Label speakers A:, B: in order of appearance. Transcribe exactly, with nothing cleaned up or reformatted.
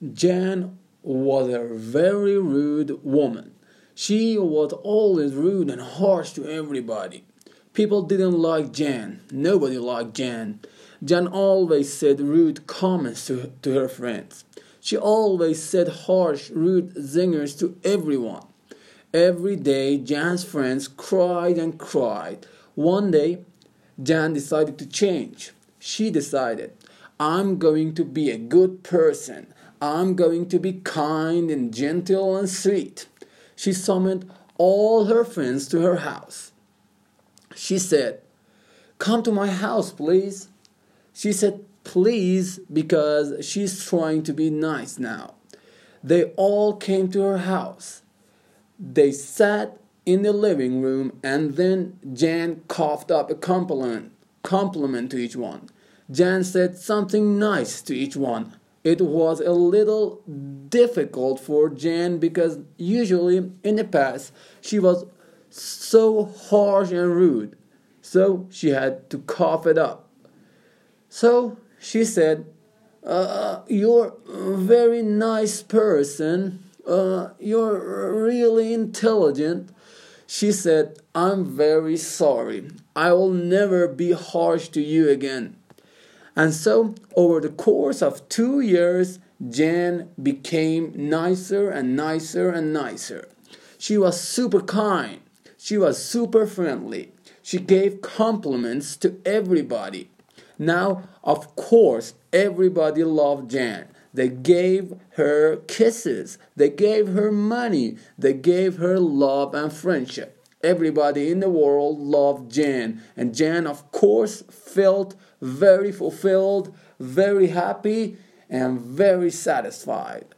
A: Jan was a very rude woman. She was always rude and harsh to everybody. People didn't like Jan. Nobody liked Jan. Jan always said rude comments to, to her friends. She always said harsh, rude zingers to everyone. Every day, Jan's friends cried and cried. One day, Jan decided to change. She decided, I'm going to be a good person. I'm going to be kind and gentle and sweet. She summoned all her friends to her house. She said, come to my house, please. She said, please, because she's trying to be nice now. They all came to her house. They sat in the living room, and then Jan coughed up a compliment, compliment to each one. Jan said something nice to each one. It was a little difficult for Jan because usually in the past she was so harsh and rude. So she had to cough it up. So she said, uh, you're a very nice person. Uh, you're really intelligent. She said, I'm very sorry. I will never be harsh to you again. And so, over the course of two years, Jan became nicer and nicer and nicer. She was super kind. She was super friendly. She gave compliments to everybody. Now, of course, everybody loved Jan. They gave her kisses. They gave her money. They gave her love and friendship. Everybody in the world loved Jan. And Jan, of course, felt very fulfilled, very happy, and very satisfied.